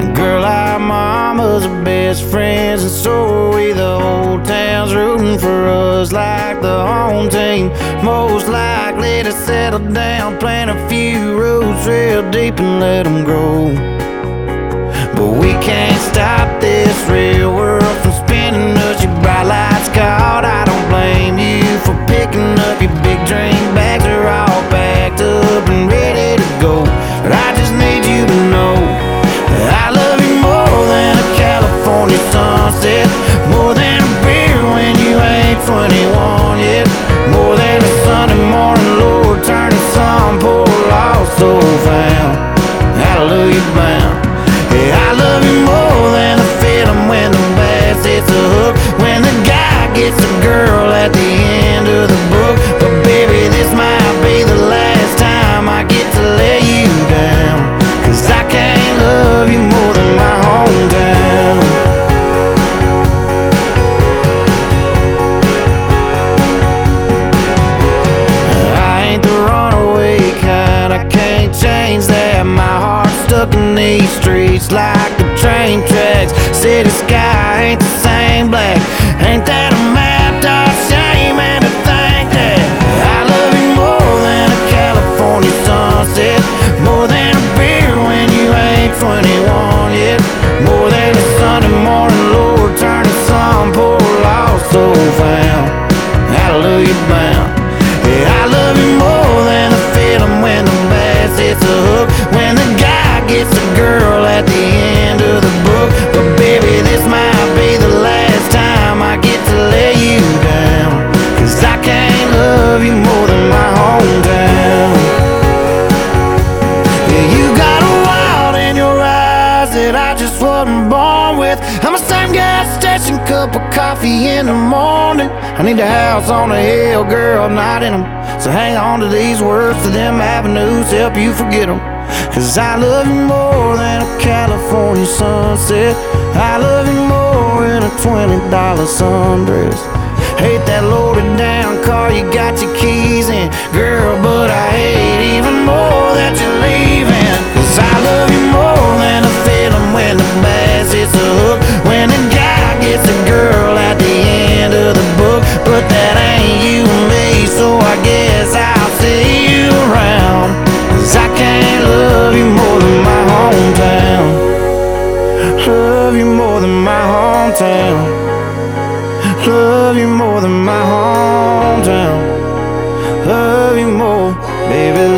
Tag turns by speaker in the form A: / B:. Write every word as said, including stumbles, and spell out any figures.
A: Girl, our mama's our best friends, and so are we. The whole town's rooting for us like the home team. Most likely to settle down, plant a few roots real deep and let them grow. But we can't stop this real world from spinning us. Your bright lights caught, I don't blame you for picking up your big drink bags. Are all packed up and ready to go. But I just need you to know that I love you more than a California sunset, more than a beer when you ain't twenty-one yet, more than a Sunday morning Lord turning some poor lost soul found. Hallelujah bound. Yeah, I love you more than the feeling when the bass hits the hook, when the guy gets the girl at the end of the book. But baby, this might be the last time I get to lay you down, 'cause I can't love you more than my hometown. I ain't the runaway kind, I can't change that. My heart's stuck in these streets like the train tracks. City sky ain't the same black. Ain't that a map dog shame? And to think that I love you more than a California sunset, more than a beer when you ain't twenty-one yet, more than a Sunday morning Lord turning some poor lost soul found. Hallelujah bound. Yeah, I love you more than the feeling when the bass hits the hook, when the guy gets the girl at the end of the book. But baby, this might be the last time I get to lay you down, 'cause I can't love you more than my hometown. Yeah, you got a wild in your eyes that I just wasn't born with. I'm a same gas station, cup of coffee in the morning. I need a house on a hill, girl, not in them. So hang on to these words, to them avenues, help you forget them. 'Cause I love you more than a California sunset. I love you more than a twenty dollar sundress. Hate that loaded down car you got your keys in, girl, but I hate even more that you're leaving. 'Cause I love you more than a feeling when the bass hits the hook, when the guy gets a girl at the end of the book. But that ain't you and me, so I guess I'll see you around, 'cause I can't love you more than my hometown. Love you more than my hometown. Love you more than my hometown. Love you more, baby.